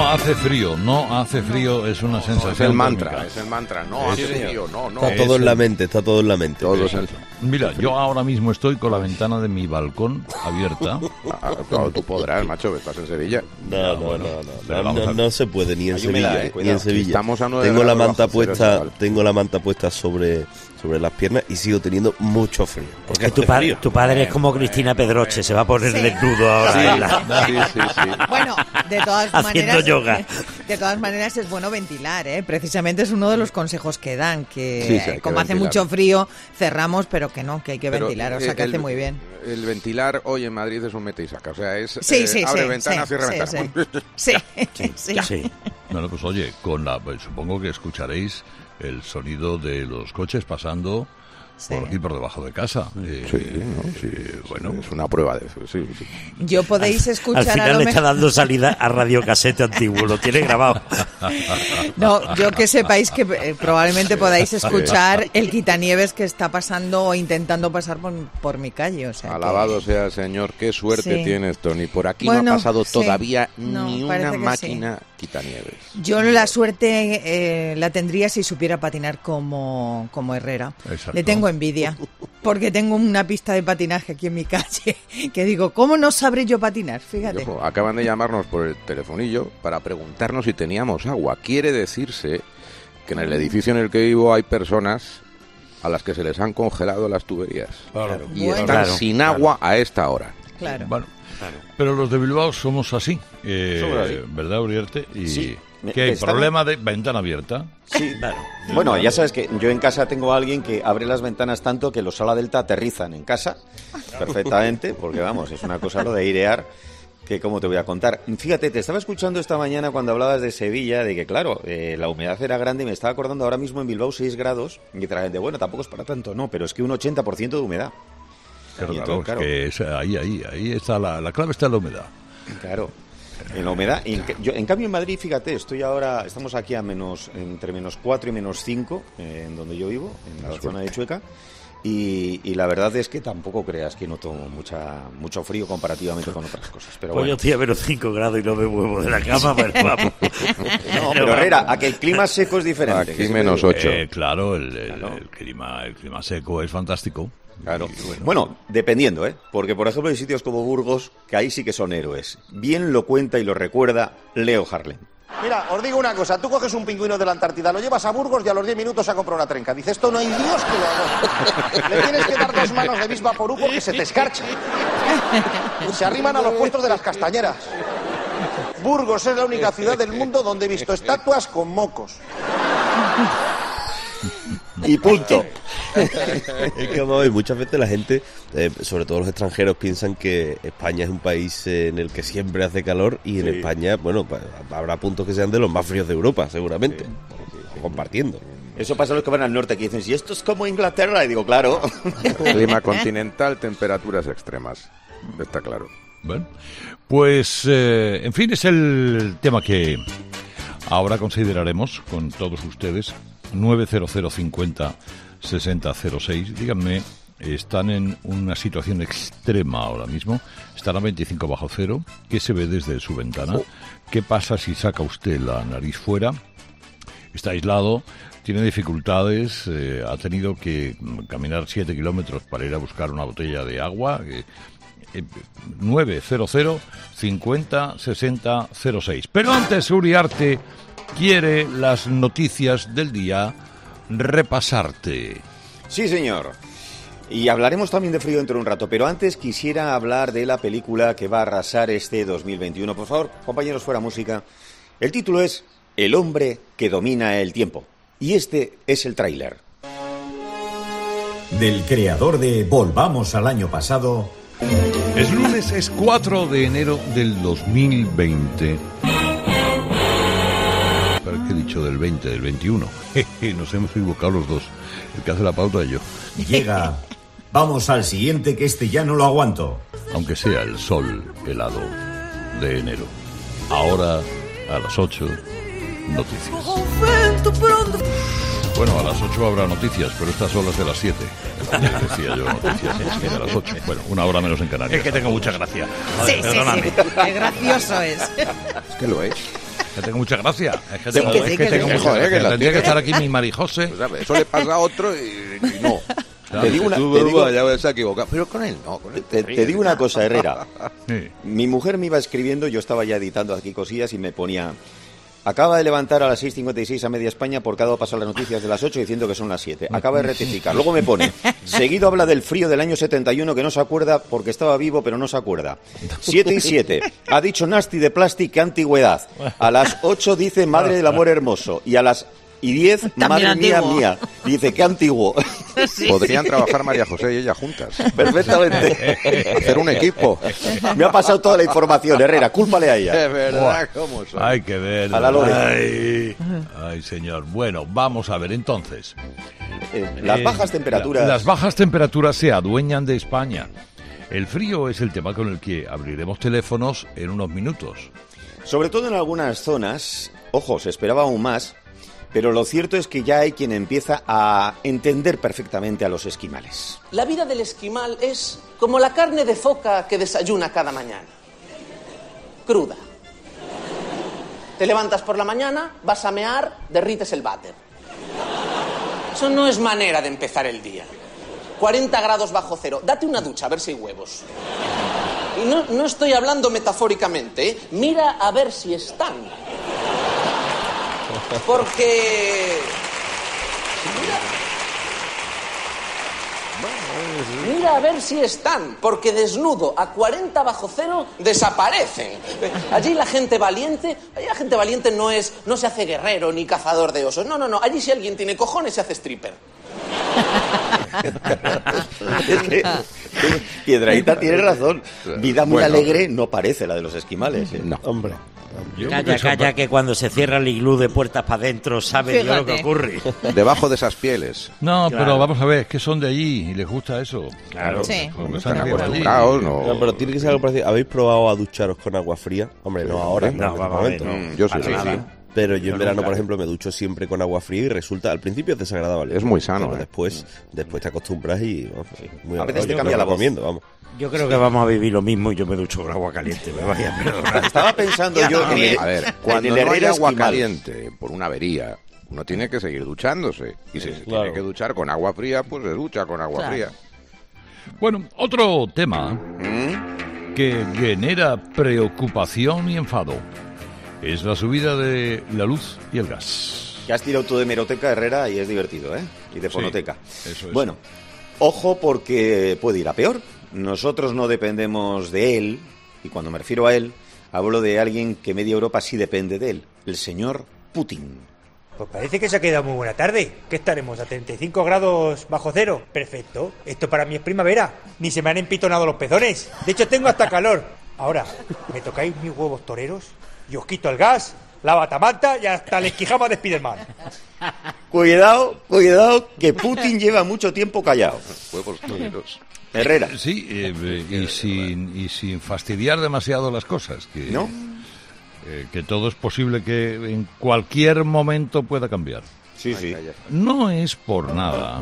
No hace frío, es una sensación. Es el mantra, térmica. no hace frío, no. Está todo en la mente. Mira, yo ahora mismo estoy con la ventana de mi balcón abierta. Claro, tú podrás, macho, que estás en Sevilla. No se puede ni en Sevilla, ni en Sevilla. Estamos a 9 Tengo la grados manta bajo cero, puesta, chaval. tengo la manta puesta sobre las piernas y sigo teniendo mucho frío. Porque tu padre es como Cristina Pedroche, se va a poner desnudo ahora. Sí. Bueno, de todas haciendo maneras, yoga. De todas maneras es bueno ventilar, ¿eh? Precisamente es uno de los consejos que dan, que Sí, hay que como hace ventilar. mucho frío, cerramos, pero que no, que hay que Pero, ventilar, o sea que hace muy bien. El ventilar hoy en Madrid es un mete y saca, o sea, es Sí, abre ventana, cierra ventana. Sí. Bueno, pues oye, supongo que escucharéis el sonido de los coches pasando por aquí, por debajo de casa. Bueno, es una prueba de eso. Sí. Yo podéis escuchar Al final a lo le está mejor... dando salida a radiocasete antiguo, lo tiene grabado. No, yo que sepáis que probablemente podáis escuchar el quitanieves que está pasando o intentando pasar por mi calle. O sea Alabado sea el Señor, qué suerte Sí. tienes, Tony. Por aquí Bueno, no ha pasado sí. todavía No, ni parece una que máquina quitanieves. Yo la suerte la tendría si supiera patinar como Herrera. Exacto. Le tengo envidia, porque tengo una pista de patinaje aquí en mi calle, que digo, ¿cómo no sabré yo patinar? Fíjate. Ojo, acaban de llamarnos por el telefonillo para preguntarnos si teníamos agua. Quiere decirse que en el edificio en el que vivo hay personas a las que se les han congelado las tuberías. Claro. Y Bueno. están sin agua a esta hora. Claro. Bueno, pero los de Bilbao somos así, Somos así. ¿verdad, Uriarte? Y Sí. que hay Estamos- problema de ventana abierta. Sí, bueno, ya sabes que yo en casa tengo a alguien que abre las ventanas tanto que los ala delta aterrizan en casa perfectamente, porque vamos, es una cosa lo de airear que cómo te voy a contar. Fíjate, te estaba escuchando esta mañana cuando hablabas de Sevilla, de que claro, la humedad era grande y me estaba acordando ahora mismo en Bilbao 6 grados y dice la gente, bueno, tampoco es para tanto, no, pero es que un 80% de humedad. Claro, Y entonces, claro, es que ahí está la clave, está en la humedad. Claro, en la humedad. Y en cambio en Madrid, fíjate, estamos aquí a entre -4 y -5, en donde yo vivo, en la zona de Chueca. Y la verdad es que tampoco creas que noto mucho frío comparativamente con otras cosas. Pero Pues yo bueno. estoy a -5 grados y no me muevo de la cama, pero vamos. No, pero Herrera, a que el clima seco es diferente. Aquí -8. Claro, el clima seco es fantástico. Claro. Y Bueno, dependiendo, ¿eh? Porque, por ejemplo, hay sitios como Burgos que ahí sí que son héroes. Bien lo cuenta y lo recuerda Leo Harlem. Mira, os digo una cosa, tú coges un pingüino de la Antártida, lo llevas a Burgos y a los 10 minutos se ha comprado una trenca. Dices, esto no hay Dios que lo haga. Le tienes que dar 2 manos de Bisvaporuco que se te escarcha. Se arriman a los puestos de las castañeras. Burgos es la única ciudad del mundo donde he visto estatuas con mocos. Y punto. Es que vamos a ver, muchas veces la gente, sobre todo los extranjeros, piensan que España es un país en el que siempre hace calor y en España, bueno, pues, habrá puntos que sean de los más fríos de Europa, seguramente, compartiendo. Eso pasa a los que van al norte, que dicen, si esto es como Inglaterra, y digo, claro. Clima continental, temperaturas extremas. Está claro. Bueno, pues, en fin, es el tema que ahora consideraremos con todos ustedes. 90050 6006. Díganme, están en una situación extrema ahora mismo, están a 25 bajo cero. ¿Qué se ve desde su ventana? ¿Qué pasa si saca usted la nariz fuera? Está aislado, tiene dificultades, ha tenido que caminar 7 kilómetros para ir a buscar una botella de agua. 900 50 60 06. Pero antes, Uriarte quiere las noticias del día, repasarte. Sí, señor. Y hablaremos también de frío dentro de un rato, pero antes quisiera hablar de la película que va a arrasar este 2021. Por favor, compañeros, fuera música. El título es El hombre que domina el tiempo. Y este es el tráiler. Del creador de Volvamos al año pasado. Es lunes, es 4 de enero del 2020. ¿Qué he dicho del 20, del 21? Nos hemos equivocado los dos. El que hace la pauta y yo. Llega. Vamos al siguiente, que este ya no lo aguanto. Aunque sea el sol helado de enero. Ahora, a las 8, noticias. Bueno, a las 8 habrá noticias, pero estas son las de las 7. Decía yo, noticias de las 8. Bueno, una hora menos en Canarias. Es que tengo mucha gracia. Sí, sí, sí. Qué gracioso es. Es que lo es. que tengo mucha gracia. Es que Sí, tengo, que es sí, que que tengo sí. mucha Joder, que gracia. la Tendría que tiene. estar aquí mi Marijose. Pues, ¿sabes? Eso le pasa a otro y no. Te digo una- Tú, te digo- ya se ha equivocado. Pero con él no. Con él Te digo una cosa, Herrera. Sí. Mi mujer me iba escribiendo, yo estaba ya editando aquí cosillas y me ponía... Acaba de levantar a las 6:56 a media España porque ha dado paso a las noticias de las 8 diciendo que son las 7. Acaba de rectificar. Luego me pone, seguido habla del frío del año 71 que no se acuerda porque estaba vivo pero no se acuerda. 7 y 7. Ha dicho Nasty de Plastic, qué antigüedad. A las 8 dice madre del amor hermoso. Y a las 10, madre mía, antiguo. mía. Dice, qué antiguo. Podrían trabajar María José y ella juntas. Perfectamente. Hacer un equipo. Me ha pasado toda la información, Herrera. Cúlpale a ella. De verdad, ¿cómo son? Hay que ver. A la Lore. Ay, señor. Bueno, vamos a ver entonces. Las bajas temperaturas... Las bajas temperaturas se adueñan de España. El frío es el tema con el que abriremos teléfonos en unos minutos. Sobre todo en algunas zonas, ojo, se esperaba aún más, pero lo cierto es que ya hay quien empieza a entender perfectamente a los esquimales. La vida del esquimal es como la carne de foca que desayuna cada mañana. Cruda. Te levantas por la mañana, vas a mear, derrites el váter. Eso no es manera de empezar el día. 40 grados bajo cero. Date una ducha a ver si hay huevos. Y no estoy hablando metafóricamente, ¿eh? Mira a ver si están. Porque... Mira a ver si están, porque desnudo a 40 bajo cero desaparecen. Allí la gente valiente no se hace guerrero ni cazador de osos. No. Allí si alguien tiene cojones se hace stripper. Es que Piedrahíta tiene razón. Vida muy Bueno. alegre no parece la de los esquimales. ¿eh? No. Hombre. Calla, que cuando se cierra el iglú de puertas para adentro sabe Dios lo que Fíjate. ocurre. Debajo de esas pieles. No, Claro. pero vamos a ver, es que son de allí y les gusta eso. Claro. Sí. Porque Están están criados allí. acostumbrados, ¿no? No, pero tiene que ser algo parecido. ¿Habéis probado a ducharos con agua fría? Hombre, no ahora, No, en este vamos a ver, momento. no. Yo sí, Para sí, nada. sí. Pero yo en Yo verano, nunca. por ejemplo, me ducho siempre con agua fría y resulta, al principio es desagradable. Es muy sano, Pero ¿eh? después te acostumbras y vamos, muy A veces agradable. te Yo cambia lo la voz. recomiendo, vamos. Yo creo que vamos a vivir lo mismo y yo me ducho con agua caliente. Me vaya a perdonar. Estaba pensando yo en el, A ver, en cuando el no hay Herrera agua esquimal. caliente por una avería, uno tiene que seguir duchándose. Y si se claro. tiene que duchar con agua fría, pues se ducha con agua Claro. fría. Bueno, otro tema ¿Mm? que genera preocupación y enfado es la subida de la luz y el gas. Que has tirado tú de hemeroteca, Herrera, y es divertido, ¿eh? Y de Sí, fonoteca. eso es. Bueno, ojo porque puede ir a peor. Nosotros no dependemos de él, y cuando me refiero a él, hablo de alguien que media Europa sí depende de él, el señor Putin. Pues parece que se ha quedado muy buena tarde. ¿Qué estaremos? ¿A 35 grados bajo cero? Perfecto. Esto para mí es primavera. Ni se me han empitonado los pezones. De hecho, tengo hasta calor. Ahora, ¿me tocáis mis huevos toreros? Y os quito el gas, la batamanta y hasta el esquijama de Spiderman. Cuidado, que Putin lleva mucho tiempo callado. Huevos toreros. Herrera, Sí, y sin fastidiar demasiado las cosas. Que, ¿no? que todo es posible que en cualquier momento pueda cambiar. Sí, sí. No es por nada.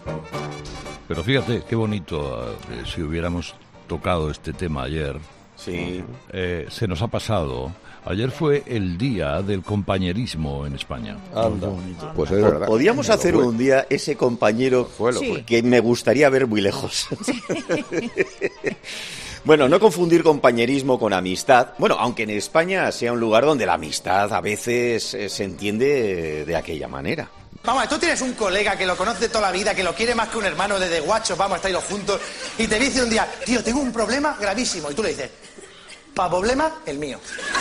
Pero fíjate, qué bonito si hubiéramos tocado este tema ayer. Sí. Se nos ha pasado. Ayer fue el día del compañerismo en España. Anda. Pues es verdad. Podríamos hacer Fue. un día ese compañero Sí. que me gustaría ver muy lejos. Bueno, no confundir compañerismo con amistad. Bueno, aunque en España sea un lugar donde la amistad a veces se entiende de aquella manera. Vamos, tú tienes un colega que lo conoce toda la vida, que lo quiere más que un hermano desde guachos, vamos a estar los juntos, y te dice un día, tío, tengo un problema gravísimo, y tú le dices, pa' problema, el mío.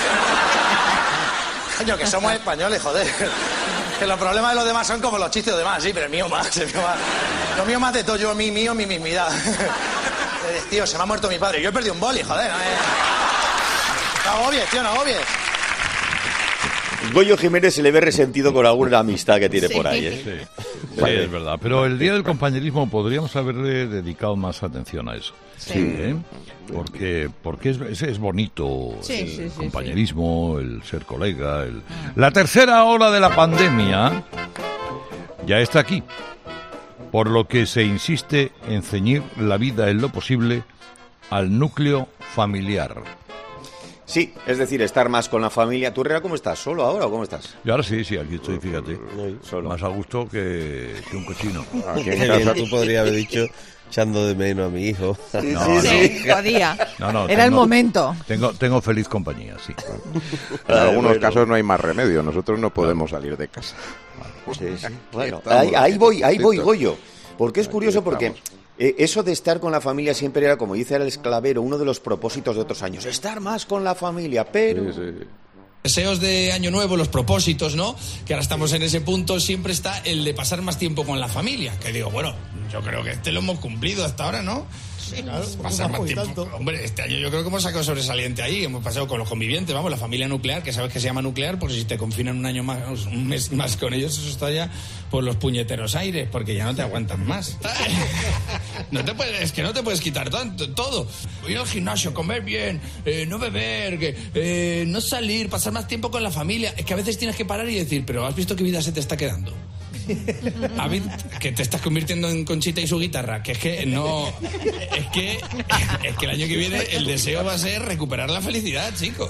Coño, que somos españoles, joder. Que los problemas de los demás son como los chistes de los demás, sí, pero el mío más, Lo mío más de todo, yo, mi mismidad. Tío, se me ha muerto mi padre, yo he perdido un boli, joder. No agobies, tío, no agobies. Goyo Jiménez se le ve resentido con alguna amistad que tiene Sí. por ahí, ¿eh? Sí, sí, es verdad. Pero el día del compañerismo podríamos haberle dedicado más atención a eso. Sí. Porque es bonito Sí, el sí, sí, compañerismo, el ser colega. La tercera ola de la pandemia ya está aquí. Por lo que se insiste en ceñir la vida en lo posible al núcleo familiar. Sí, es decir, estar más con la familia. ¿Tú, Herrera, cómo estás? ¿Solo ahora o cómo estás? Yo ahora sí, aquí estoy, fíjate. Solo. Más a gusto que un cochino. Aquí en casa tú podrías haber dicho echando de menos a mi hijo. Sí, podía. Era el momento. Tengo feliz compañía, sí. En algunos casos no hay más remedio. Nosotros no podemos salir de casa. Sí. Bueno, ahí voy, Goyo. Porque es curioso porque... eso de estar con la familia siempre era, como dice el Esclavero, uno de los propósitos de otros años. Estar más con la familia, pero... Sí. Deseos de Año Nuevo, los propósitos, ¿no? Que ahora estamos en ese punto, siempre está el de pasar más tiempo con la familia. Que digo, bueno, yo creo que lo hemos cumplido hasta ahora, ¿no? Sí, claro, pasar más tiempo. Hombre, este año yo creo que hemos sacado sobresaliente ahí. Hemos pasado con los convivientes, vamos, la familia nuclear, que sabes que se llama nuclear, porque si te confinan un año más, un mes más con ellos, eso está ya por los puñeteros aires, porque ya no te aguantan más. Es que no te puedes quitar todo. Ir al gimnasio, comer bien, no beber, no salir, pasar más tiempo con la familia. Es que a veces tienes que parar y decir, pero ¿has visto qué vida se te está quedando? Que te estás convirtiendo en Conchita y su guitarra, que es que no, es que el año que viene el deseo va a ser recuperar la felicidad, chico.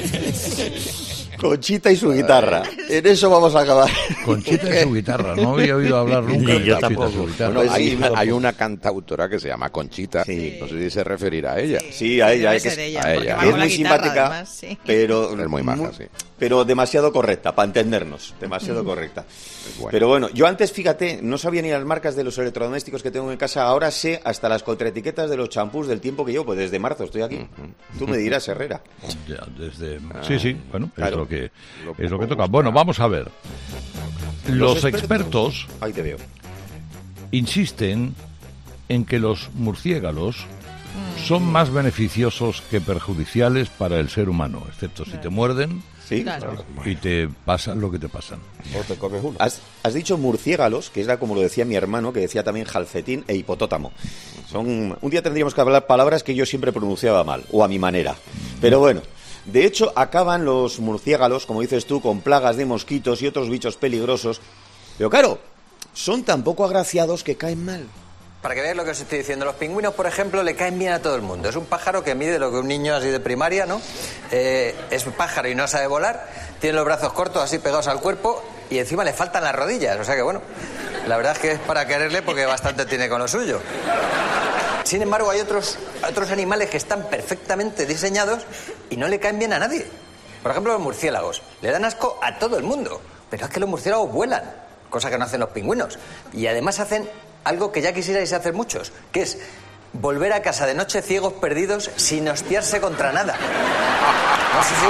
Conchita y su guitarra, en eso vamos a acabar. Conchita y su guitarra, no había oído hablar nunca de yo Conchita y tampoco. su guitarra. Bueno, hay una cantautora que se llama Conchita, no sé si se referirá a ella. Sí, a ella. Debe ser ella, porque va Es con la muy guitarra, simpática, además, sí. pero... Es muy maja, sí. Pero demasiado correcta, para entendernos, demasiado correcta. Bueno. Pero bueno, yo antes, fíjate, no sabía ni las marcas de los electrodomésticos que tengo en casa, ahora sé hasta las contraetiquetas de los champús del tiempo que llevo, pues desde marzo estoy aquí. Tú me dirás, Herrera. Ya, sí, bueno, claro. es lo que toca. Bueno, vamos a ver. Los expertos Ahí te veo. insisten en que los murciélagos son más beneficiosos que perjudiciales para el ser humano, excepto si te muerden Sí, Claro. y te pasan lo que te pasan. O te comes uno. Has dicho murciélagos, que era como lo decía mi hermano, que decía también jalcetín e hipopótamo. Un día tendríamos que hablar palabras que yo siempre pronunciaba mal, o a mi manera. Pero bueno, de hecho acaban los murciélagos, como dices tú, con plagas de mosquitos y otros bichos peligrosos. Pero claro, son tan poco agraciados que caen mal. Para que veáis lo que os estoy diciendo, los pingüinos, por ejemplo, le caen bien a todo el mundo. Es un pájaro que mide lo que un niño así de primaria, ¿no? Es un pájaro y no sabe volar, tiene los brazos cortos así pegados al cuerpo y encima le faltan las rodillas. O sea que, bueno, la verdad es que es para quererle porque bastante tiene con lo suyo. Sin embargo, hay otros animales que están perfectamente diseñados y no le caen bien a nadie. Por ejemplo, los murciélagos. Le dan asco a todo el mundo. Pero es que los murciélagos vuelan, cosa que no hacen los pingüinos. Y además hacen algo que ya quisierais hacer muchos, que es volver a casa de noche ciegos perdidos sin hostiarse contra nada. No sé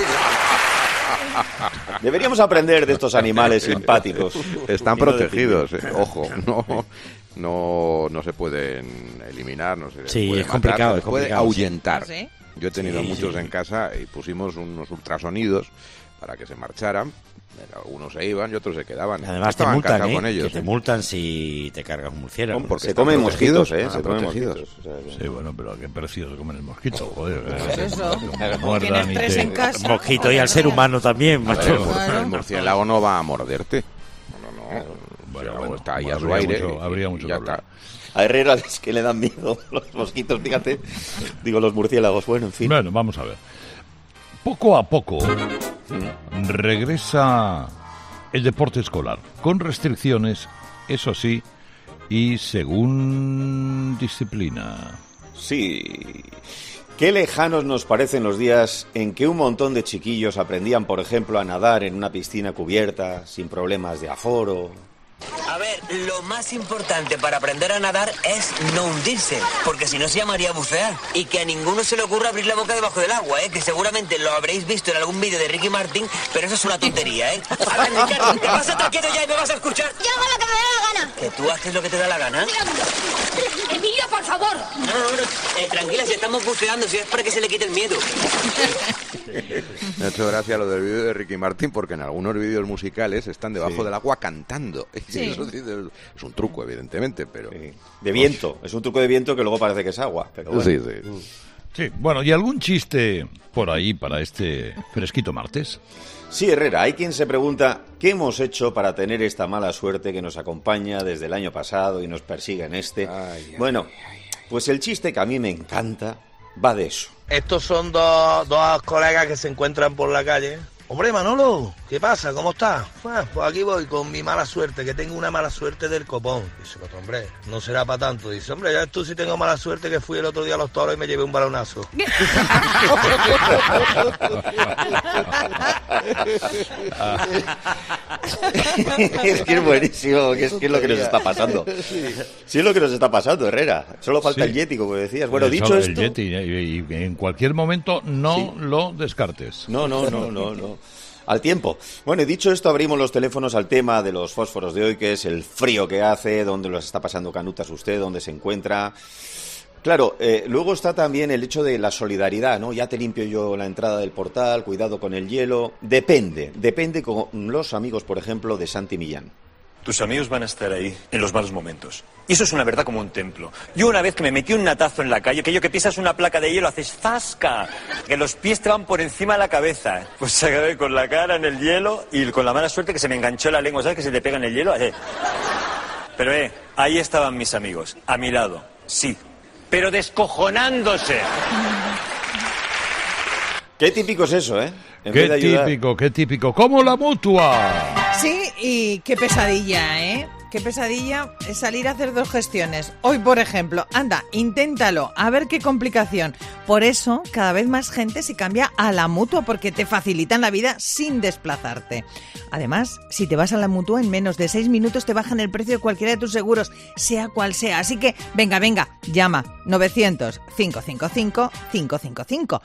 si... Deberíamos aprender de estos animales simpáticos. Están protegidos, ojo, no se pueden eliminar, no se Sí, puede es complicado, matar, es se puede complicado, ahuyentar. sí. ¿Sí? Yo he tenido Sí, muchos sí. en casa y pusimos unos ultrasonidos para que se marcharan. Algunos se iban y otros se quedaban. Además te Estaban multan, encantados con ellos. Que te multan si te cargas un murciélago. Porque Se están comen protegidos, mosquitos, están se comen protegidos. mosquitos. O sea, que- Sí, bueno, pero a qué precio se comen el mosquito, joder. Eso. Que me Como muerdan tienes y tres te- en casa. Mosquito y al ser humano también, macho. El murciélago no va a morderte. No. Bueno, Está ahí a habría su aire. mucho- habría mucho y ya que hablar. está. A Herrera es que le dan miedo los mosquitos, fíjate. Digo, los murciélagos, bueno, en fin. Bueno, vamos a ver. Poco a poco regresa el deporte escolar, con restricciones, eso sí, y según disciplina. Sí. Qué lejanos nos parecen los días en que un montón de chiquillos aprendían, por ejemplo, a nadar en una piscina cubierta, sin problemas de aforo. A ver, lo más importante para aprender a nadar es no hundirse, porque si no se llamaría bucear. Y que a ninguno se le ocurra abrir la boca debajo del agua, que seguramente lo habréis visto en algún vídeo de Ricky Martin, pero eso es una tontería, A ver, Ricardo, ¿te vas a estar quieto ya y me vas a escuchar? Yo hago lo que me da la gana. ¿Que tú haces lo que te da la gana? Emilio, por favor. No, tranquila, si estamos buceando, si es para que se le quite el miedo. Me ha hecho gracia lo del vídeo de Ricky Martin porque en algunos vídeos musicales están debajo del agua cantando. Sí. Eso es un truco, evidentemente, pero... De viento. Es un truco de viento que luego parece que es agua. Pero bueno. Sí. Sí, bueno, ¿y algún chiste por ahí para este fresquito martes? Sí, Herrera, hay quien se pregunta ¿qué hemos hecho para tener esta mala suerte que nos acompaña desde el año pasado y nos persigue en este? Bueno, pues el chiste que a mí me encanta va de eso. Estos son dos colegas que se encuentran por la calle. Hombre, Manolo, ¿qué pasa? ¿Cómo estás? Pues aquí voy con mi mala suerte, que tengo una mala suerte del copón. Dice el otro, hombre, no será para tanto. Dice, hombre, ya tú sí tengo mala suerte, que fui el otro día a los toros y me llevé un balonazo. Es que es buenísimo, que es lo que nos está pasando. Sí, es lo que nos está pasando, Herrera. Solo falta el Yeti, como decías. Bueno, dicho el esto... Yeti, y en cualquier momento no lo descartes. No. Al tiempo. Bueno, y dicho esto, abrimos los teléfonos al tema de los fósforos de hoy, que es el frío que hace, dónde los está pasando canutas usted, dónde se encuentra. Claro, luego está también el hecho de la solidaridad, ¿no? Ya te limpio yo la entrada del portal, cuidado con el hielo. Depende con los amigos, por ejemplo, de Santi Millán. Tus amigos van a estar ahí en los malos momentos. Y eso es una verdad como un templo. Yo una vez que me metí un natazo en la calle, aquello que pisas una placa de hielo, haces ¡zasca! Que los pies te van por encima de la cabeza. Pues acabé con la cara en el hielo y con la mala suerte que se me enganchó la lengua, ¿sabes? Que se te pega en el hielo. Pero ahí estaban mis amigos, a mi lado, sí. Pero descojonándose. Qué típico es eso, ¿eh? Qué típico. ¡Como la Mutua! Sí, y qué pesadilla, ¿eh? Qué pesadilla es salir a hacer 2 gestiones. Hoy, por ejemplo, anda, inténtalo, a ver qué complicación. Por eso, cada vez más gente se cambia a la Mutua porque te facilitan la vida sin desplazarte. Además, si te vas a la Mutua, en menos de 6 minutos te bajan el precio de cualquiera de tus seguros, sea cual sea. Así que, venga, llama 900-555-555.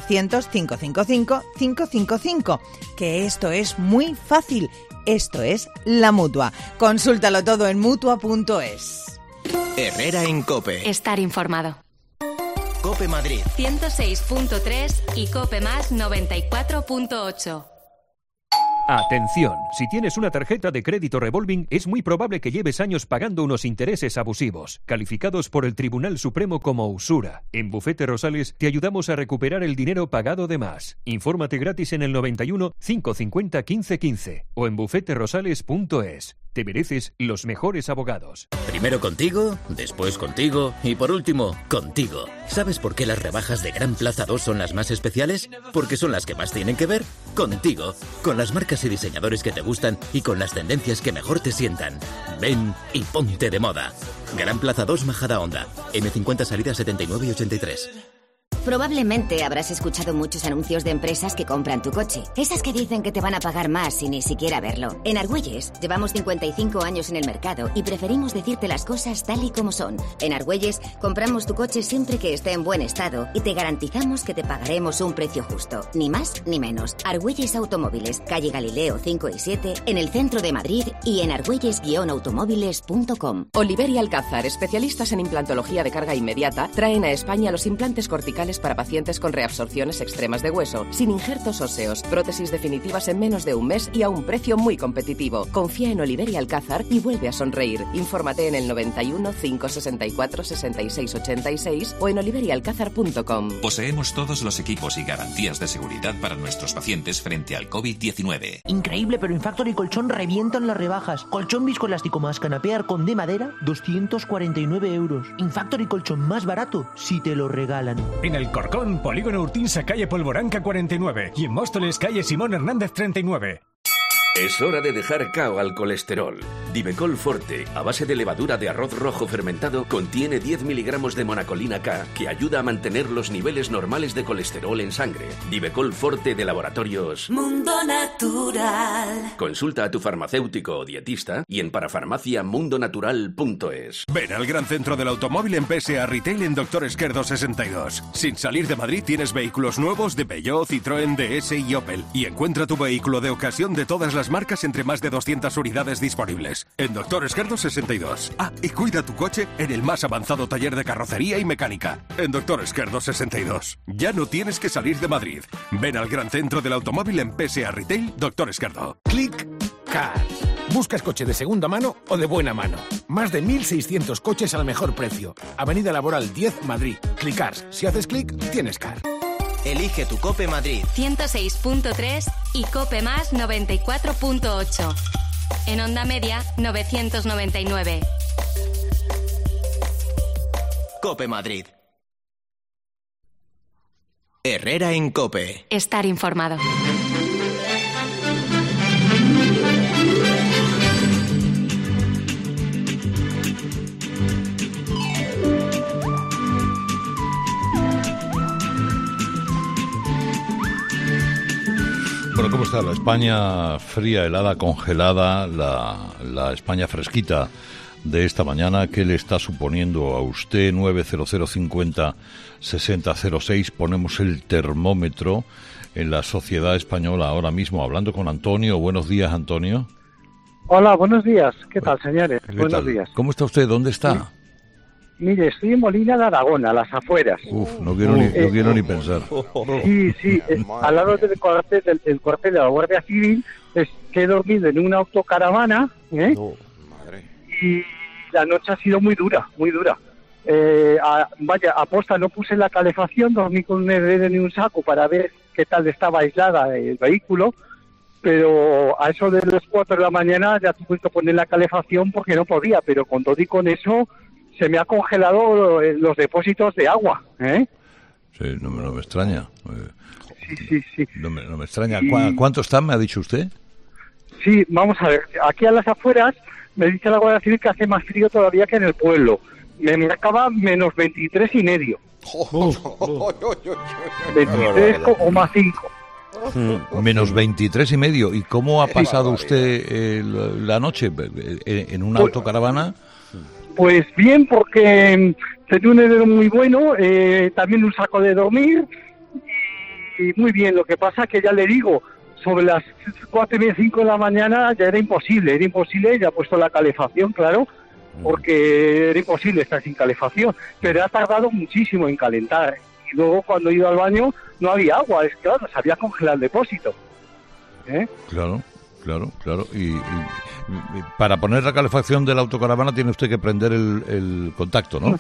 900-555-555. Que esto es muy fácil. Esto es la Mutua. Consúltalo todo en Mutua.es. Herrera en COPE. Estar informado. COPE Madrid 106.3 y COPE Más 94.8. Atención, si tienes una tarjeta de crédito revolving, es muy probable que lleves años pagando unos intereses abusivos, calificados por el Tribunal Supremo como usura. En Bufete Rosales te ayudamos a recuperar el dinero pagado de más. Infórmate gratis en el 91 550 1515 o en bufeterosales.es. Te mereces los mejores abogados. Primero contigo, después contigo y por último, contigo. ¿Sabes por qué las rebajas de Gran Plaza 2 son las más especiales? Porque son las que más tienen que ver contigo, con las marcas y diseñadores que te gustan y con las tendencias que mejor te sientan. Ven y ponte de moda. Gran Plaza 2 Majadahonda, M50 salida 79 y 83. Probablemente habrás escuchado muchos anuncios de empresas que compran tu coche. Esas que dicen que te van a pagar más sin ni siquiera verlo. En Argüelles llevamos 55 años en el mercado y preferimos decirte las cosas tal y como son. En Argüelles compramos tu coche siempre que esté en buen estado y te garantizamos que te pagaremos un precio justo. Ni más ni menos. Argüelles Automóviles, calle Galileo 5 y 7, en el centro de Madrid y en argüelles-automóviles.com. Oliver y Alcázar, especialistas en implantología de carga inmediata, traen a España los implantes corticales para pacientes con reabsorciones extremas de hueso, sin injertos óseos, prótesis definitivas en menos de un mes y a un precio muy competitivo. Confía en Oliver y Alcázar y vuelve a sonreír. Infórmate en el 91 564 66 86 o en oliverialcázar.com. Poseemos todos los equipos y garantías de seguridad para nuestros pacientes frente al COVID-19. Increíble, pero en Factory Colchón revientan las rebajas. Colchón viscoelástico más canapé Arcón de madera, 249 euros. En Factory Colchón más barato, si te lo regalan. En el Corcón, Polígono Urtinsa, calle Polvoranca 49 y en Móstoles, calle Simón Hernández 39. Es hora de dejar cao al colesterol. Divecol Forte, a base de levadura de arroz rojo fermentado, contiene 10 miligramos de monacolina K, que ayuda a mantener los niveles normales de colesterol en sangre. Divecol Forte de Laboratorios Mundo Natural. Consulta a tu farmacéutico o dietista y en parafarmaciamundonatural.es. Ven al gran centro del automóvil en PSA Retail en Doctor Esquerdo 62. Sin salir de Madrid tienes vehículos nuevos de Peugeot, Citroën, DS y Opel. Y encuentra tu vehículo de ocasión de todas las marcas entre más de 200 unidades disponibles. En Doctor Esquerdo 62. Ah, y cuida tu coche en el más avanzado taller de carrocería y mecánica. En Doctor Esquerdo 62. Ya no tienes que salir de Madrid. Ven al gran centro del automóvil en PSA Retail Doctor Esquerdo. Click Car. ¿Buscas coche de segunda mano o de buena mano? Más de 1.600 coches al mejor precio. Avenida Laboral 10, Madrid. Clickars. Si haces clic, tienes car. Elige tu COPE Madrid 106.3 y COPE Más 94.8. En onda media 999. COPE Madrid. Herrera en COPE. Estar informado. Bueno, ¿cómo está la España fría, helada, congelada, la España fresquita de esta mañana? ¿Qué le está suponiendo a usted? 90050-6006. Ponemos el termómetro en la sociedad española ahora mismo, hablando con Antonio. Buenos días, Antonio. Hola, buenos días. ¿Qué tal, señores? Buenos días. ¿Cómo está usted? ¿Dónde está? Sí. Mire, estoy en Molina de Aragón, a las afueras. No quiero ni pensar. Sí, al lado del cuartel de la Guardia Civil, que he dormido en una autocaravana, y la noche ha sido muy dura, muy dura. Aposta no puse la calefacción, dormí con un herrero en un saco para ver qué tal estaba aislada el vehículo, pero a eso de las 4 de la mañana ya tuve que poner la calefacción porque no podía, pero con todo y con eso se me ha congelado los depósitos de agua, Sí, no me extraña. Sí. No me extraña. ¿Cuánto están, me ha dicho usted? Sí, vamos a ver. Aquí a las afueras me dice la Guardia Civil que hace más frío todavía que en el pueblo. Me marcaba menos 23,5. 23,5. Menos 23,5. ¿Y cómo ha pasado usted la noche? ¿En una autocaravana? Pues bien, porque tenía un heredero muy bueno, también un saco de dormir, y muy bien. Lo que pasa que ya le digo, sobre las 4:30, 5 de la mañana ya era imposible, ya he puesto la calefacción, claro, porque era imposible estar sin calefacción, pero ha tardado muchísimo en calentar, y luego cuando he ido al baño no había agua, es claro, se había congelado el depósito. Claro. Y para poner la calefacción de la autocaravana tiene usted que prender el contacto, ¿no?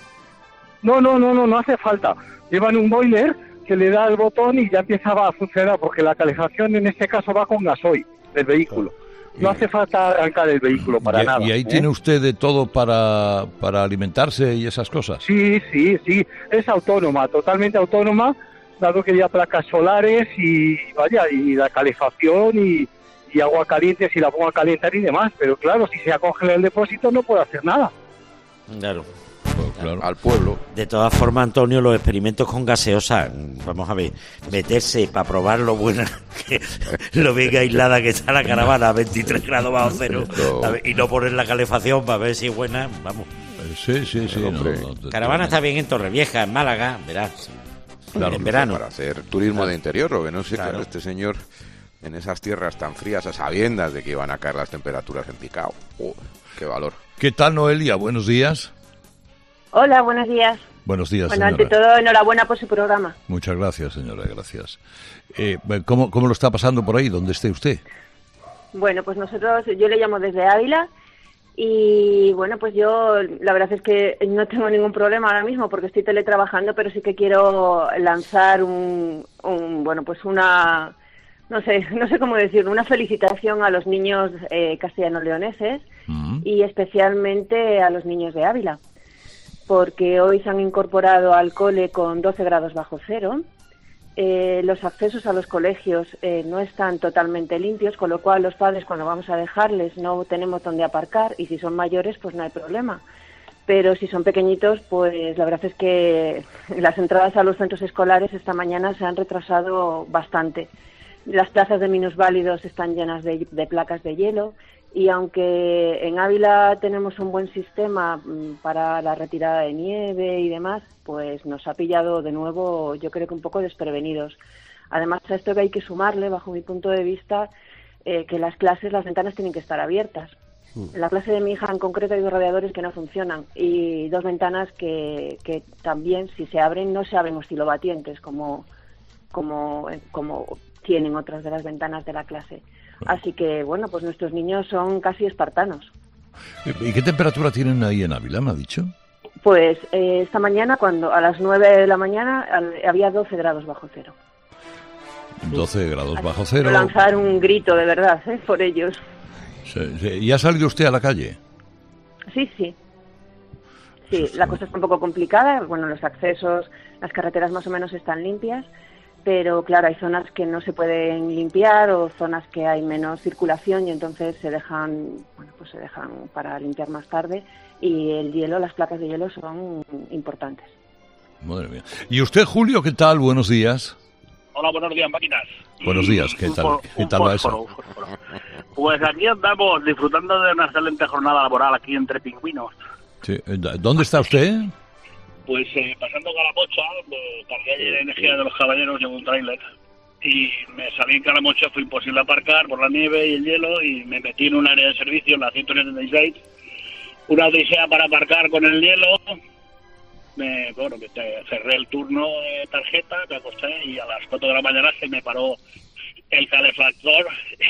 No hace falta. Llevan un boiler que le da el botón y ya empieza a funcionar, porque la calefacción en este caso va con gasoil del vehículo. No hace falta arrancar el vehículo para nada. ¿Y ahí tiene usted de todo para alimentarse y esas cosas? Sí, es autónoma, totalmente autónoma, dado que lleva placas solares y la calefacción y agua caliente si la pongo a calentar y demás, pero claro, si se ha congelado el depósito no puedo hacer nada. Claro. Al pueblo. De todas formas, Antonio, los experimentos con gaseosa, vamos a ver, meterse para probar lo buena, lo bien aislada que está la caravana a 23 grados bajo cero, y no poner la calefacción para ver si es buena, vamos. Sí. Caravana está bien en Torrevieja, en Málaga, verás. Claro, en verano. Para hacer turismo de interior, lo que no sé, claro, este señor en esas tierras tan frías, a sabiendas de que iban a caer las temperaturas en picado. ¡Qué valor! ¿Qué tal, Noelia? Buenos días. Hola, buenos días. Buenos días, bueno, señora. ante todo, enhorabuena por su programa. Muchas gracias, señora, gracias. ¿Cómo lo está pasando por ahí? ¿Dónde esté usted? Bueno, pues yo le llamo desde Ávila y bueno, pues yo la verdad es que no tengo ningún problema ahora mismo porque estoy teletrabajando, pero sí que quiero lanzar no sé cómo decirlo, una felicitación a los niños castellano-leoneses y especialmente a los niños de Ávila, porque hoy se han incorporado al cole con 12 grados bajo cero. Los accesos a los colegios no están totalmente limpios, con lo cual los padres cuando vamos a dejarles no tenemos dónde aparcar y si son mayores pues no hay problema. Pero si son pequeñitos, pues la verdad es que las entradas a los centros escolares esta mañana se han retrasado bastante. Las plazas de minusválidos están llenas de placas de hielo y aunque en Ávila tenemos un buen sistema para la retirada de nieve y demás, pues nos ha pillado de nuevo, yo creo que un poco desprevenidos. Además, a esto que hay que sumarle, bajo mi punto de vista, que las ventanas tienen que estar abiertas. En la clase de mi hija en concreto hay 2 radiadores que no funcionan y 2 ventanas que también, si se abren, no se abren oscilobatientes como tienen otras de las ventanas de la clase. Así que, bueno, pues nuestros niños son casi espartanos. ¿Y qué temperatura tienen ahí en Ávila, me ha dicho? Pues esta mañana, a las 9 de la mañana, había 12 grados bajo cero. 12 grados bajo cero. Quiero lanzar un grito, de verdad, por ellos. ¿Y ha salido usted a la calle? Sí. Sí, la cosa está un poco complicada. Bueno, los accesos, las carreteras más o menos están limpias, pero claro, hay zonas que no se pueden limpiar o zonas que hay menos circulación y entonces se dejan para limpiar más tarde, y el hielo, las placas de hielo son importantes. Madre mía. ¿Y usted, Julio, qué tal? Buenos días. Hola, buenos días, máquinas. Buenos días, ¿qué tal? ¿Qué tal va eso? Pues aquí andamos disfrutando de una excelente jornada laboral aquí entre pingüinos. Sí. ¿Dónde está usted? Pues pasando Calamocha, cargué ayer energía de los caballeros, llevo un tráiler y me salí en Calamocha, fue imposible aparcar por la nieve y el hielo y me metí en un área de servicio, en la 176, una odisea para aparcar con el hielo. Me cerré el turno de tarjeta, me acosté y a las 4 de la mañana se me paró el calefactor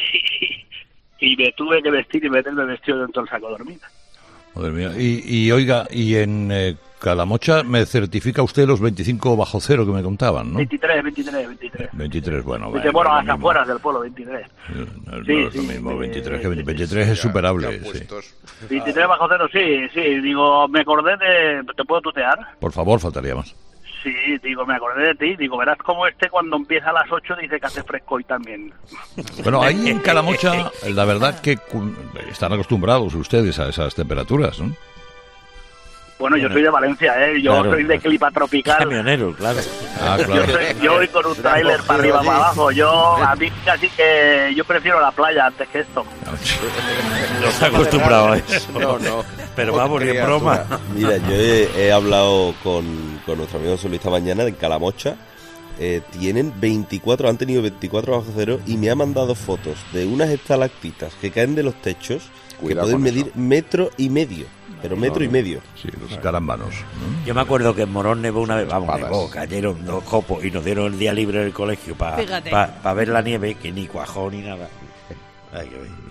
y me tuve que vestir y meterme vestido dentro del saco de dormir. Madre mía. Y oiga, y en Calamocha me certifica usted los 25 bajo cero que me contaban, ¿no? 23, bueno. Bueno, hasta afuera del pueblo, 23. No es lo mismo, 23 que 23 es superable. Sí. 23 bajo cero, sí. Digo, me acordé de... ¿Te puedo tutear? Por favor, faltaría más. Sí, digo, me acordé de ti. Digo, verás cómo cuando empieza a las 8 dice que hace fresco hoy también. Bueno, ahí en Calamocha, la verdad que están acostumbrados ustedes a esas temperaturas, ¿no? Bueno, yo soy de Valencia, yo soy de clima tropical. Camionero, claro. Claro. Yo voy con un tráiler para arriba, para abajo. A mí casi que yo prefiero la playa antes que esto. No está acostumbrado a eso. No. Pero vamos, ni en broma. Mira, yo he hablado con nuestro amigo José Luis esta mañana en Calamocha. Tienen 24, han tenido 24 bajo cero y me ha mandado fotos de unas estalactitas que caen de los techos. Cuidado, que pueden medir metro y medio. Pero metro y medio. Sí, los carambanos. Yo me acuerdo que en Morón nevó una vez, cayeron 2 copos y nos dieron el día libre en el colegio para ver la nieve, que ni cuajó ni nada. Ay,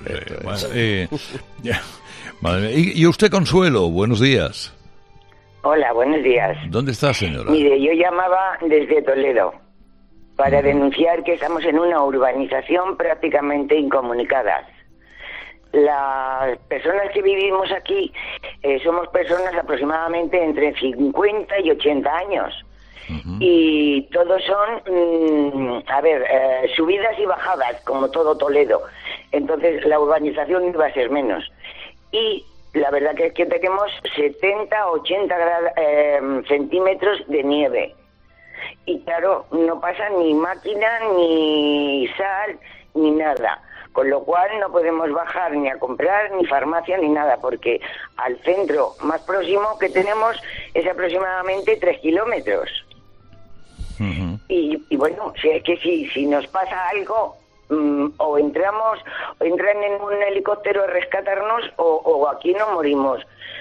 Madre mía. ¿Y usted, Consuelo? Buenos días. Hola, buenos días. ¿Dónde está, señora? Mire, yo llamaba desde Toledo para denunciar que estamos en una urbanización prácticamente incomunicadas. Las personas que vivimos aquí somos personas aproximadamente entre 50 y 80 años. Y todos son, subidas y bajadas, como todo Toledo. Entonces la urbanización iba a ser menos. Y la verdad que es que tenemos 70, 80 centímetros de nieve. Y claro, no pasa ni máquina, ni sal, ni nada. Con lo cual no podemos bajar ni a comprar, ni farmacia, ni nada, porque al centro más próximo que tenemos es aproximadamente 3 kilómetros. Y bueno, si nos pasa algo, o entran en un helicóptero a rescatarnos, o aquí nos morimos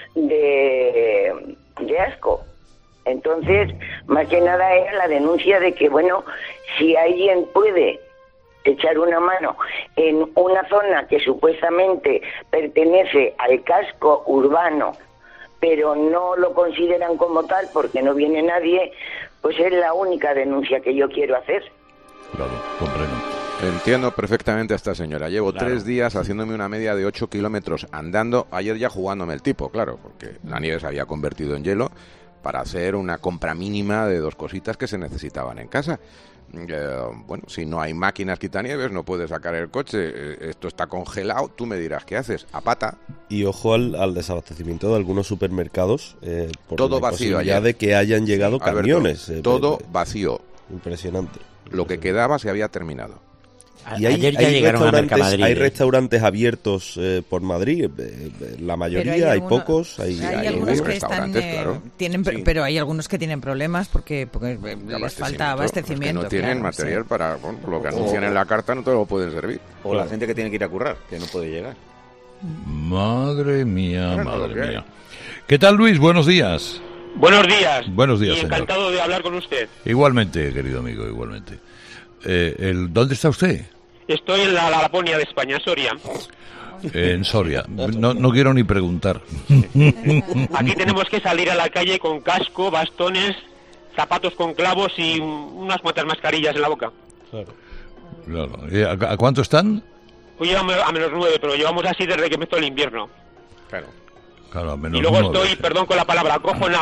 de asco. Entonces, más que nada es la denuncia de que, bueno, si alguien puede echar una mano en una zona que supuestamente pertenece al casco urbano, pero no lo consideran como tal porque no viene nadie, pues es la única denuncia que yo quiero hacer. Claro, comprendo. Entiendo perfectamente a esta señora. Llevo 3 días haciéndome una media de 8 kilómetros andando, ayer ya jugándome el tipo, claro, porque la nieve se había convertido en hielo, para hacer una compra mínima de 2 cositas que se necesitaban en casa. Bueno, si no hay máquinas quitanieves, no puedes sacar el coche, esto está congelado, tú me dirás qué haces, a pata. Y ojo al desabastecimiento de algunos supermercados, por todo vacío ya de que hayan llegado camiones. Alberto, todo vacío. Impresionante. Lo que quedaba se había terminado. Y ayer ya llegaron a Mercamadrid. Hay restaurantes abiertos por Madrid, la mayoría, hay pocos. Hay algunos que restaurantes, claro. Pero hay algunos que tienen problemas porque les falta abastecimiento. Es que no tienen material para lo que anuncian en la carta, no te lo pueden servir. O la gente que tiene que ir a currar, que no puede llegar. Madre mía, madre mía. ¿Qué tal, Luis? Buenos días. Buenos días. Buenos días, señor. Encantado de hablar con usted. Igualmente, querido amigo, igualmente. ¿Dónde está usted? Estoy en la Laponia de España, Soria. En Soria. No quiero ni preguntar. Aquí tenemos que salir a la calle con casco, bastones, zapatos con clavos y unas cuantas mascarillas en la boca. Claro. ¿A cuánto están? Hoy llevamos a -9, pero llevamos así desde que empezó el invierno. Claro. Claro, a -9. Y luego estoy, perdón con la palabra, acojonado,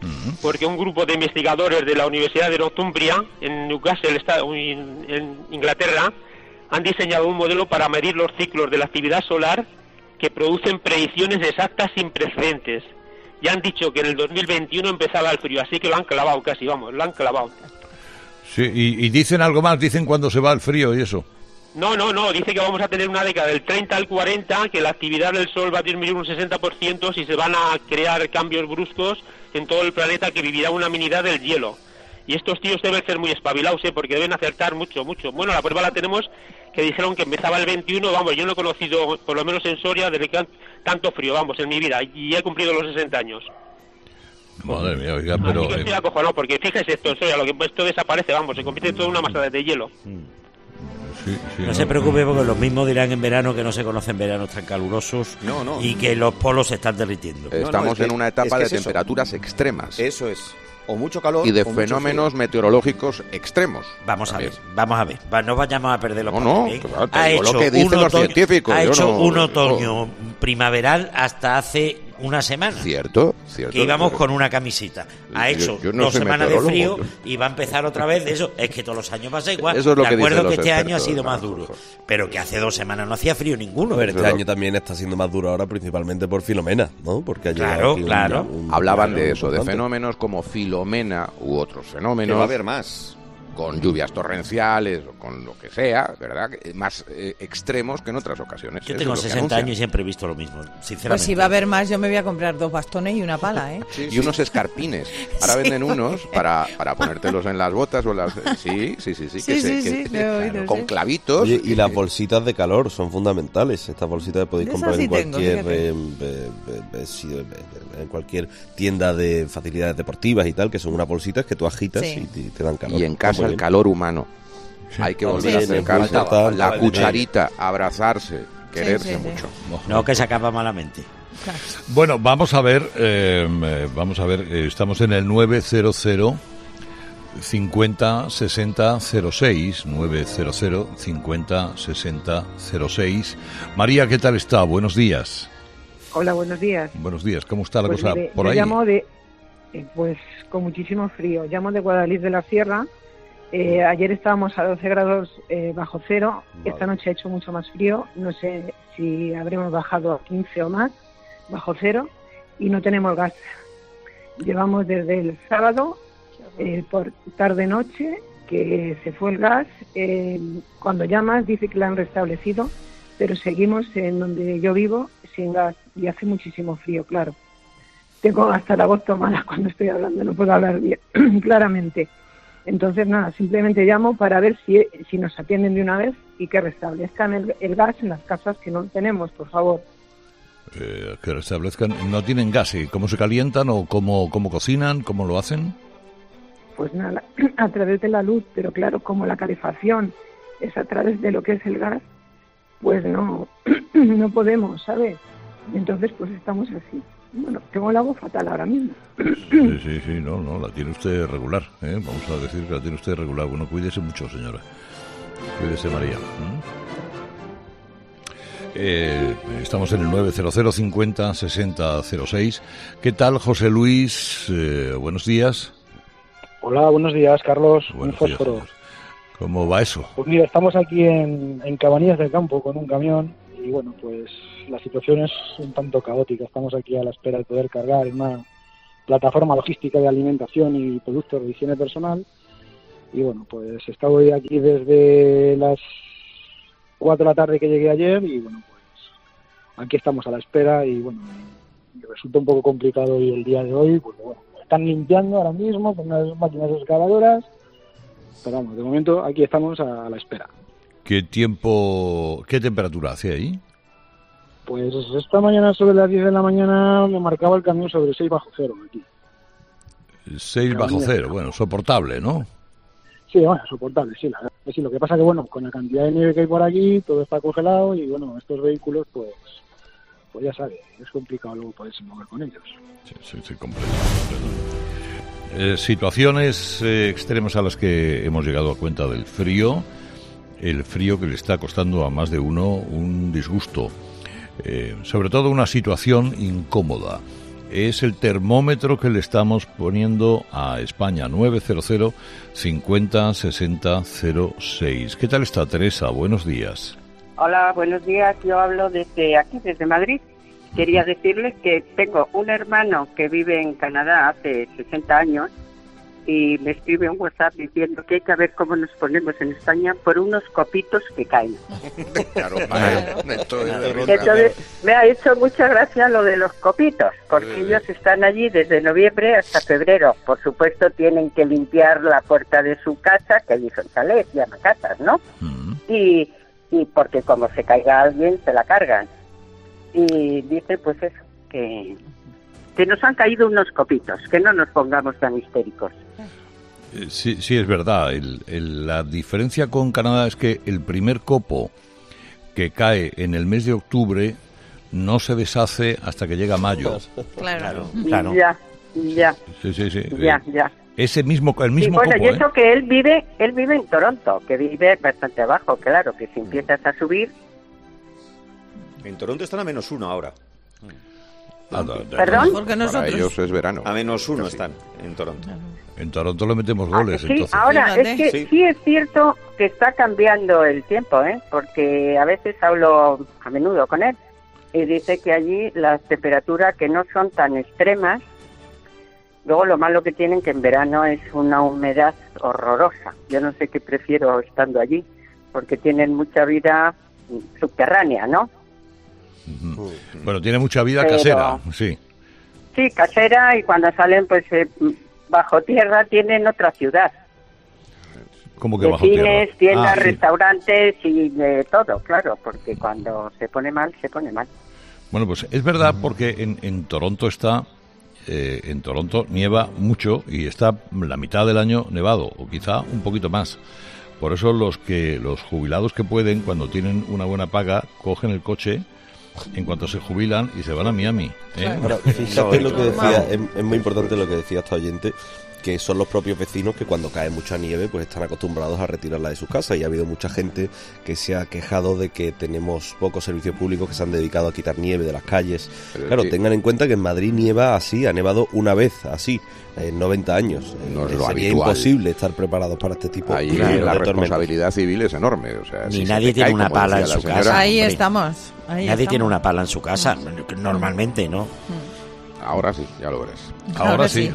porque un grupo de investigadores de la Universidad de Northumbria, en Newcastle, en Inglaterra, han diseñado un modelo para medir los ciclos de la actividad solar que producen predicciones exactas sin precedentes. Ya han dicho que en el 2021 empezaba el frío, así que lo han clavado casi, vamos, lo han clavado. Sí, y dicen algo más, dicen cuándo se va el frío y eso. No, dice que vamos a tener una década del 30 al 40, que la actividad del Sol va a disminuir un 60% si se van a crear cambios bruscos en todo el planeta, que vivirá una minidad del hielo. Y estos tíos deben ser muy espabilados, porque deben acertar mucho. Bueno, la prueba la tenemos, que dijeron que empezaba el 21, vamos, yo no he conocido, por lo menos en Soria, desde que tanto frío, vamos, en mi vida, y he cumplido los 60 años. Madre mía, oiga, pero... Yo estoy acojonado, porque fíjese esto, en Soria, esto desaparece, vamos, se convierte en toda una masa de hielo. No se preocupe, porque los mismos dirán en verano que no se conocen veranos tan calurosos y que los polos se están derritiendo. Estamos en una etapa de temperaturas extremas. Eso es. O mucho calor y de o fenómenos meteorológicos extremos. Vamos a ver. No vayamos a perder los papeles. Ha hecho lo que dicen los científicos. Ha hecho un otoño primaveral hasta hace una semana. Cierto. Que íbamos con una camisita. Ha hecho yo no 2 semanas de frío yo. y va a empezar otra vez. Eso es que todos los años pasa igual. Eso es lo de que acuerdo dicen que los este año ha expertos, sido más duro, pero que hace 2 semanas no hacía frío ninguno. Pero este año también está siendo más duro ahora, principalmente por Filomena, ¿no? Porque ha llegado hablaban de eso, de fenómenos como Filomena u otros fenómenos. Que va a haber más. Con lluvias torrenciales o con lo que sea, ¿verdad? Más extremos que en otras ocasiones. Yo tengo 60 años y siempre he visto lo mismo, sinceramente. Pues si va a haber más, yo me voy a comprar 2 bastones y una pala, ¿eh? Y unos escarpines. Ahora venden unos para ponértelos en las botas o en las... Sí, con clavitos. Oye, y las bolsitas de calor son fundamentales. Estas bolsitas que podéis comprar en cualquier tienda de facilidades deportivas y tal, que son unas bolsitas que tú agitas y te dan calor. Y en casa el calor humano. Hay que volver a acercarse, la cucharita, abrazarse, quererse mucho. No, que se acaba malamente. Bueno, vamos a ver, estamos en el 900 50 60 06, 900 50 60 06. María, ¿qué tal está? Buenos días. Hola, buenos días. Buenos días, ¿cómo está la cosa por yo ahí? Llamo pues con muchísimo frío. Llamo de Guadalís de la Sierra. Ayer estábamos a 12 grados bajo cero. Esta noche ha hecho mucho más frío. No sé si habremos bajado a 15 o más bajo cero. Y no tenemos gas. Llevamos desde el sábado, por tarde-noche, que se fue el gas. Cuando llamas dice que lo han restablecido, pero seguimos en donde yo vivo sin gas y hace muchísimo frío, claro. Tengo hasta la voz tomada cuando estoy hablando, no puedo hablar bien claramente. Entonces, nada, simplemente llamo para ver si nos atienden de una vez y que restablezcan el gas en las casas que no tenemos, por favor. Que restablezcan. ¿No tienen gas? ¿Y cómo se calientan o cómo cocinan? ¿Cómo lo hacen? Pues nada, a través de la luz, pero claro, como la calefacción es a través de lo que es el gas, pues no podemos, ¿sabes? Entonces, pues estamos así. Bueno, tengo la voz fatal ahora mismo. Sí, no, la tiene usted regular, ¿eh? Vamos a decir que la tiene usted regular. Bueno, cuídese mucho, señora. Cuídese, María. Estamos en el 900 50 60 06. ¿Qué tal, José Luis? Buenos días. Hola, buenos días, Carlos. Buenos días, señor. ¿Cómo va eso? Pues mira, estamos aquí en Cabanillas del Campo con un camión y bueno, pues la situación es un tanto caótica. Estamos aquí a la espera de poder cargar en una plataforma logística de alimentación y productos de higiene personal. Y bueno, pues estoy aquí desde las 4 de la tarde que llegué ayer y bueno, pues aquí estamos a la espera y bueno, resulta un poco complicado hoy el día de hoy, porque bueno, están limpiando ahora mismo con unas máquinas excavadoras, pero vamos, de momento aquí estamos a la espera. ¿Qué temperatura hace ahí? Pues esta mañana sobre las 10 de la mañana me marcaba el camión sobre 6 bajo cero aquí. 6 bajo cero, bueno, soportable, ¿no? Sí, bueno, soportable, sí, la verdad que sí. Lo que pasa que, bueno, con la cantidad de nieve que hay por aquí, todo está congelado y, bueno, estos vehículos, pues ya sabes, es complicado luego poderse mover con ellos. Sí, completo. Situaciones extremas a las que hemos llegado a cuenta del frío, el frío que le está costando a más de uno un disgusto, sobre todo una situación incómoda. es el termómetro que le estamos poniendo a España, 900 50 60 06. ¿Qué tal está, Teresa? Buenos días. Hola, buenos días. Yo hablo desde aquí, desde Madrid. Quería decirles que tengo un hermano que vive en Canadá hace 60 años y me escribe un WhatsApp diciendo que hay que ver cómo nos ponemos en España por unos copitos que caen. Entonces me ha hecho mucha gracia lo de los copitos, porque ellos están allí desde noviembre hasta febrero. Por supuesto tienen que limpiar la puerta de su casa, que allí son chalés, llaman casas, ¿no? Y porque como se caiga alguien, se la cargan. Y dice pues eso, que nos han caído unos copitos, que no nos pongamos tan histéricos. Sí, es verdad. La diferencia con Canadá es que el primer copo que cae en el mes de octubre no se deshace hasta que llega mayo. Claro. Ya. Sí. Ya. El mismo bueno, copo, y eso que él vive en Toronto, que vive bastante abajo, claro, que si empiezas a subir... En Toronto están a -1 ahora. ¿Perdón? Porque nosotros... Para ellos es verano. A -1 casi. están en Toronto. En Toronto le metemos goles, Sí, entonces. ahora, Fíjate. es que sí es cierto que está cambiando el tiempo, porque a veces hablo a menudo con él y dice que allí las temperaturas que no son tan extremas, luego lo malo que tienen que en verano es una humedad horrorosa. Yo no sé qué prefiero estando allí, porque tienen mucha vida subterránea, ¿no? Bueno, tiene mucha vida Pero... casera, sí. Sí, casera, y cuando salen pues bajo tierra tienen otra ciudad. ¿Cómo que De bajo cines, tierra? tiendas, Sí. restaurantes y de todo, claro, porque cuando se pone mal, se pone mal. Bueno, pues es verdad porque en Toronto en Toronto nieva mucho y está la mitad del año nevado, o quizá un poquito más. Por eso los jubilados que pueden, cuando tienen una buena paga, cogen el coche en cuanto se jubilan y se van a Miami. Ahora, fíjate lo que decía, es muy importante lo que decía esta oyente, que son los propios vecinos que cuando cae mucha nieve pues están acostumbrados a retirarla de sus casas, y ha habido mucha gente que se ha quejado de que tenemos pocos servicios públicos que se han dedicado a quitar nieve de las calles. Claro, tengan en cuenta que en Madrid nieva así, ha nevado una vez así en 90 años. No es lo Sería habitual. imposible estar preparados para este tipo Ahí de la tormentas. responsabilidad civil es enorme. O sea, Ni si nadie se te tiene cae, una como pala decía en la su señora, casa. Ahí hombre. estamos. Nadie tiene una pala en su casa, normalmente, ¿no? Ahora sí, ya lo verás. Ahora sí.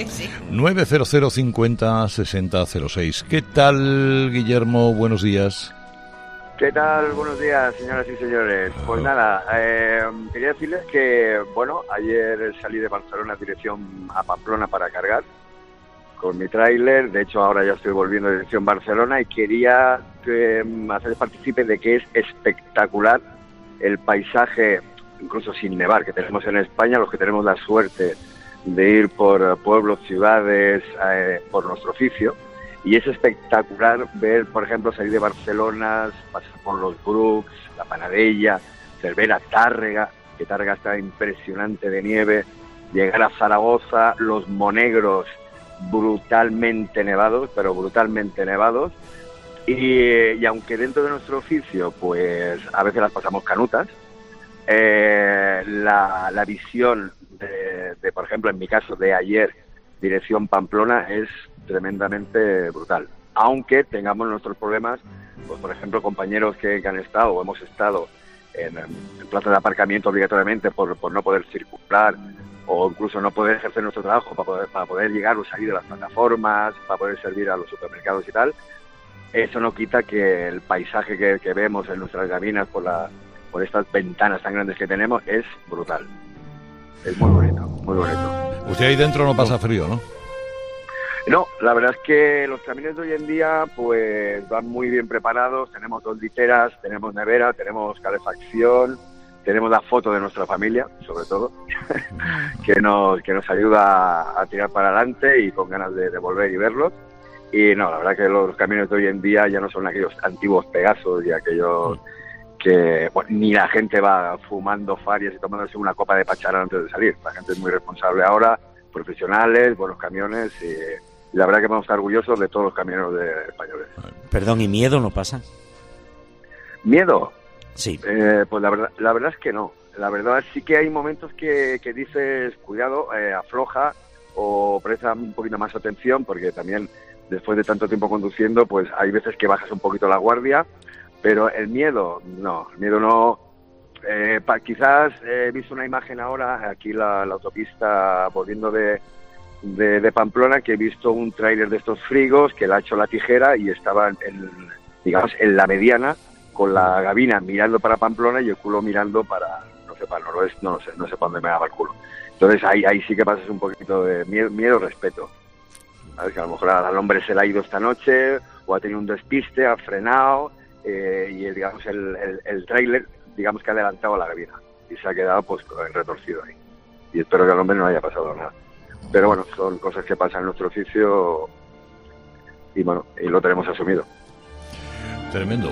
900 50 60 06. ¿Qué tal, Guillermo? Buenos días. ¿Qué tal? Buenos días, señoras y señores. Pues nada, quería decirles que, bueno, ayer salí de Barcelona dirección a Pamplona para cargar con mi tráiler. De hecho, ahora ya estoy volviendo a dirección Barcelona y quería hacerles partícipe de que es espectacular el paisaje, incluso sin nevar, que tenemos en España, los que tenemos la suerte de ir por pueblos, ciudades, por nuestro oficio. Y es espectacular ver, por ejemplo, salir de Barcelona, pasar por los Brucs, la Panadella, Cervera, Tárrega, que Tárrega está impresionante de nieve, llegar a Zaragoza, los Monegros brutalmente nevados, pero brutalmente nevados. Y aunque dentro de nuestro oficio, pues a veces las pasamos canutas, la visión de, por ejemplo, en mi caso, de ayer, dirección Pamplona, es tremendamente brutal. Aunque tengamos nuestros problemas, pues por ejemplo, compañeros que han estado o hemos estado en plazas de aparcamiento obligatoriamente por no poder circular, o incluso no poder ejercer nuestro trabajo para poder llegar o salir de las plataformas, para poder servir a los supermercados y tal. Eso no quita que el paisaje que vemos en nuestras cabinas por estas ventanas tan grandes que tenemos es brutal. Es muy bonito, muy bonito. Usted ahí dentro no pasa frío, ¿no? No, la verdad es que los camiones de hoy en día pues van muy bien preparados. Tenemos 2 literas, tenemos nevera, tenemos calefacción, tenemos la foto de nuestra familia, sobre todo, que nos ayuda a tirar para adelante y con ganas de volver y verlos. Y no, la verdad que los camiones de hoy en día ya no son aquellos antiguos Pegasos y aquellos que ni la gente va fumando farias y tomándose una copa de pacharán antes de salir. La gente es muy responsable ahora, profesionales, buenos camiones, y la verdad que vamos a estar orgullosos de todos los camioneros españoles. Perdón, ¿y miedo no pasa? ¿Miedo? Sí. Pues la verdad es que no. La verdad sí que hay momentos que dices, cuidado, afloja o presta un poquito más atención, porque también después de tanto tiempo conduciendo, pues hay veces que bajas un poquito la guardia, pero el miedo no. Quizás he visto una imagen ahora, aquí la autopista volviendo de Pamplona, que he visto un tráiler de estos frigos que le ha hecho la tijera y estaba en la mediana, con la gabina mirando para Pamplona y el culo mirando para el noroeste, no sé para dónde me daba el culo. Entonces ahí sí que pasas un poquito de miedo, respeto. A ver, que a lo mejor al hombre se le ha ido esta noche, o ha tenido un despiste, ha frenado, y el tráiler, digamos que ha adelantado a la gabina, y se ha quedado pues retorcido ahí. Y espero que al hombre no haya pasado nada. Pero bueno, son cosas que pasan en nuestro oficio, y bueno, y lo tenemos asumido. Tremendo.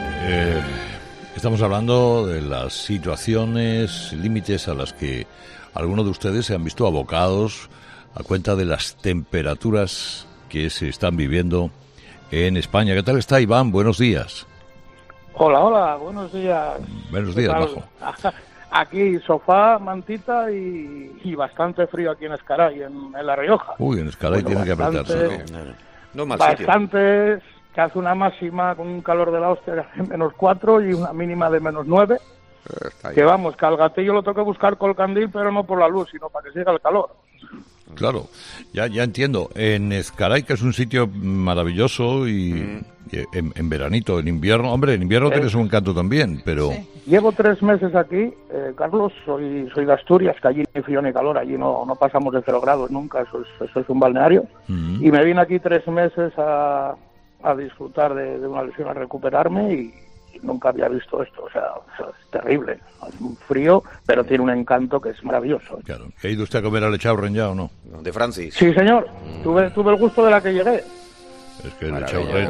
Estamos hablando de las situaciones límites a las que algunos de ustedes se han visto abocados a cuenta de las temperaturas que se están viviendo en España. ¿Qué tal está, Iván? Buenos días. Hola, buenos días. Buenos días, Majo. Aquí sofá, mantita y bastante frío aquí en Ezcaray, en La Rioja. Uy, en Ezcaray tiene que apretarse. No mal bastante, que hace una máxima con un calor de la hostia de -4 y una mínima de -9. Que vamos, que al gatillo lo tengo que buscar con el candil, pero no por la luz, sino para que siga el calor. Claro, ya entiendo. En Ezcaray, que es un sitio maravilloso y en veranito, en invierno, hombre, en invierno tienes un encanto también, pero... Sí. Llevo 3 meses aquí, Carlos, soy de Asturias, que allí ni frío ni calor, allí no pasamos de 0 grados nunca, eso es un balneario, y me vine aquí 3 meses a disfrutar de una lesión, a recuperarme, y nunca había visto esto, o sea, es terrible, es un frío, pero tiene un encanto que es maravilloso. Claro. ¿Ha ido usted a comer al Echaurren ya o no? De Francis. Sí, señor, tuve el gusto de la que llegué. Es que el Echaurren,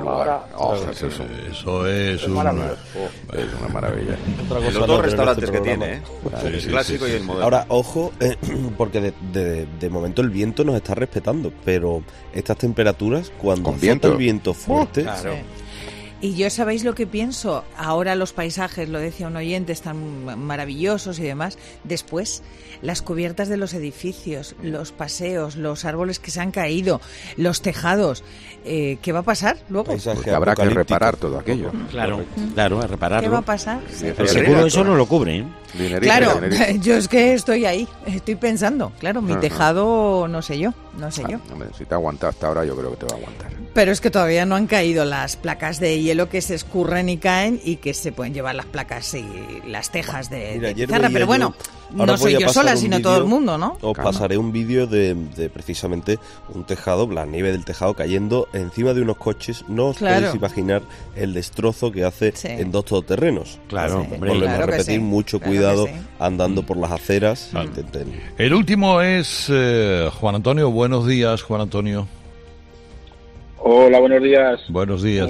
eso es una maravilla. Los 2 restaurantes que tiene, el clásico y el moderno. Ahora, ojo, porque de momento el viento nos está respetando, pero estas temperaturas, cuando azota el viento fuerte... Claro. Y yo, ¿sabéis lo que pienso? Ahora los paisajes, lo decía un oyente, están maravillosos y demás. Después, las cubiertas de los edificios, los paseos, los árboles que se han caído, los tejados. ¿Qué va a pasar luego? Habrá que reparar todo aquello. Claro, a repararlo. ¿Qué va a pasar? El seguro eso no lo cubre, ¿eh? Claro, yo es que estoy ahí, estoy pensando. Claro, mi tejado, no sé yo. Hombre, si te ha aguantado hasta ahora, yo creo que te va a aguantar. Pero es que todavía no han caído las placas de hielo que se escurren y caen y que se pueden llevar las placas y las tejas de pizarra. Pero bueno, no soy yo sola, sino todo el mundo, ¿no? Os pasaré un vídeo de precisamente un tejado, la nieve del tejado cayendo encima de unos coches. No os podéis imaginar el destrozo que hace en 2 todoterrenos. Claro, volvemos a repetir, mucho cuidado andando por las aceras. El último es Juan Antonio. Buenos días, Juan Antonio. Hola, buenos días. Buenos días.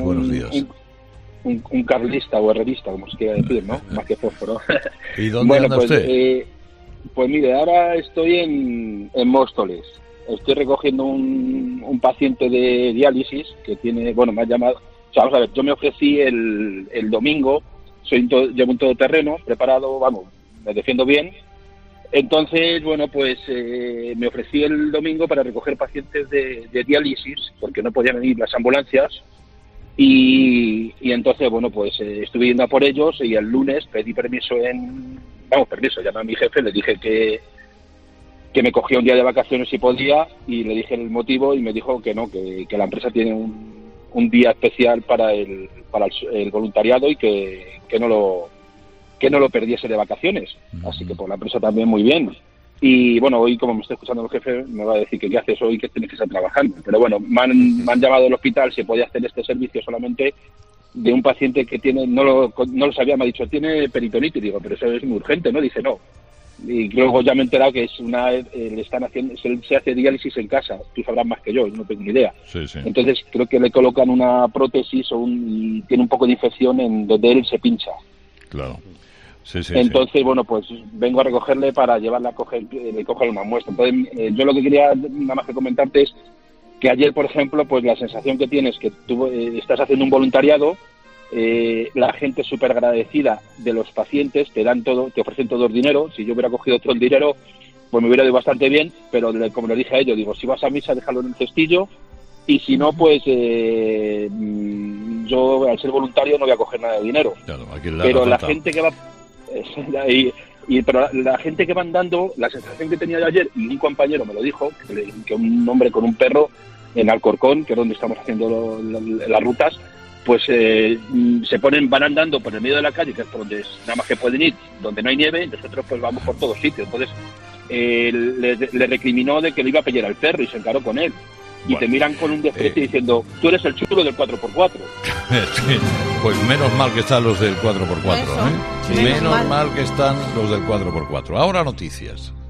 Un carlista o herrerista, como se quiera decir, ¿no? Más que fósforo. ¿Y dónde anda usted? Pues mire, ahora estoy en Móstoles. Estoy recogiendo un paciente de diálisis que tiene, me ha llamado. O sea, vamos a ver, yo me ofrecí el domingo, llevo un todoterreno preparado, me defiendo bien. Entonces, me ofrecí el domingo para recoger pacientes de diálisis, porque no podían venir las ambulancias, y entonces, estuve yendo a por ellos, y el lunes pedí permiso llamé a mi jefe, le dije que me cogía un día de vacaciones si podía, y le dije el motivo, y me dijo que no, que la empresa tiene un día especial para el voluntariado, y que no lo perdiese de vacaciones. Así que por la empresa también muy bien. Y hoy, como me está escuchando el jefe, me va a decir que qué haces hoy, que tienes que estar trabajando. Pero me han llamado del hospital si podía hacer este servicio solamente de un paciente que tiene, no lo sabía, me ha dicho, tiene peritonitis. Digo, pero eso es muy urgente, ¿no? Dice, no. Y luego ya me he enterado que se hace diálisis en casa. Tú sabrás más que yo no tengo ni idea. Sí. Entonces creo que le colocan una prótesis y tiene un poco de infección en donde él se pincha. Claro. Entonces, vengo a recogerle para llevarla a coger una muestra. Entonces, yo lo que quería nada más que comentarte es que ayer, por ejemplo, la sensación que tienes que tú estás haciendo un voluntariado, la gente súper agradecida de los pacientes, te ofrecen todo el dinero. Si yo hubiera cogido todo el dinero, pues me hubiera ido bastante bien, pero como le dije a ellos, digo, si vas a misa, déjalo en el cestillo, y si no, pues yo, al ser voluntario, no voy a coger nada de dinero. Claro, pero la gente que va... pero la gente que van dando, la sensación que tenía de ayer, y un compañero me lo dijo, que un hombre con un perro en Alcorcón, que es donde estamos haciendo las rutas, pues van andando por el medio de la calle, que es por donde nada más que pueden ir, donde no hay nieve, y nosotros pues vamos por todos sitios. Entonces le recriminó de que le iba a pellar al perro y se encaró con él. Y te miran con un desprecio diciendo, tú eres el chulo del 4x4. Sí, pues menos mal que están los del 4x4. Menos mal que están los del 4x4. Ahora noticias.